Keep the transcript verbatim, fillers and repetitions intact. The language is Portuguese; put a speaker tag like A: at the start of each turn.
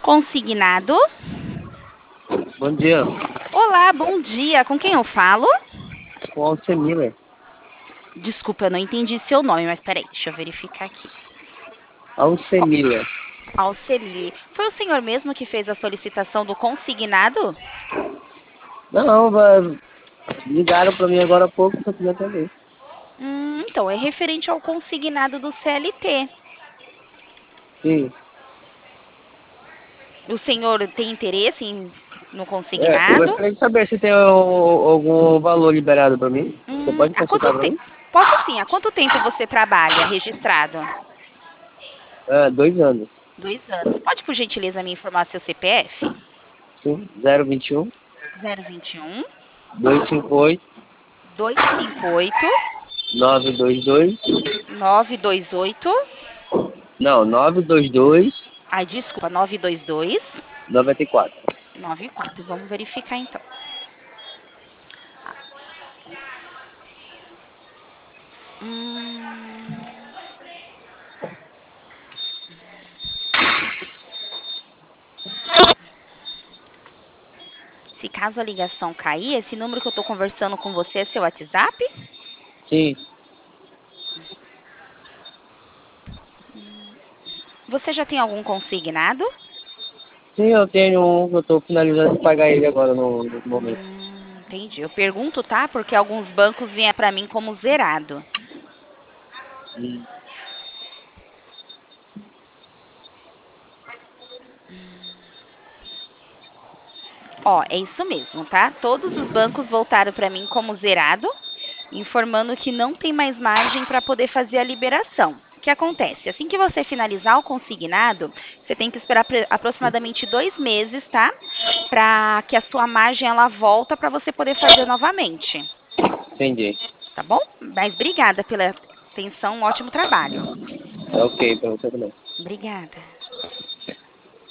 A: Consignado.
B: Bom dia,
A: Olá, bom dia. Com quem eu falo?
B: com Alcemiller.
A: Desculpa, eu não entendi seu nome, mas peraí, deixa eu verificar aqui.
B: Alcemiller.
A: Alceli. Foi o senhor mesmo que fez a solicitação do consignado?
B: Não, vai- ligaram pra mim agora há pouco, só queria atender.
A: Hum, então, é referente ao consignado do C L T.
B: Sim,
A: O senhor tem interesse em, no
B: é, eu
A: consignado?
B: gostaria de saber se tem al- algum valor liberado pra mim. Você
A: Hum,
B: pode
A: há quanto
B: consultar pra
A: tempo?
B: mim?
A: Posso sim. Há quanto tempo você trabalha registrado?
B: É, dois anos.
A: Dois anos. Pode, por gentileza, me informar seu C P F?
B: Sim, zero vinte e um,
A: Zero vinte e um,
B: dois cinco oito,
A: dois cinco oito,
B: nove dois dois.
A: nove dois oito.
B: Não, nove dois dois,
A: Ai, desculpa, nove dois dois,
B: noventa e quatro.
A: nove quatro. Vamos verificar então. Hum, se caso a ligação cair, esse número que eu estou conversando com você é seu WhatsApp?
B: Sim,
A: Você já tem algum consignado?
B: sim, eu tenho um que eu tô finalizando de pagar ele agora no, no momento.
A: Hum, entendi. Eu pergunto, tá? Porque alguns bancos vêm para mim como zerado.
B: Hum.
A: Ó, é isso mesmo, tá? Todos os bancos voltaram para mim como zerado, informando que não tem mais margem para poder fazer a liberação. O que acontece? Assim que você finalizar o consignado, você tem que esperar pre- aproximadamente dois meses, tá? Para que a sua margem ela volta para você poder fazer novamente,
B: Entendi.
A: tá bom? Mas obrigada pela atenção, um ótimo trabalho.
B: É ok pra você também.
A: Obrigada.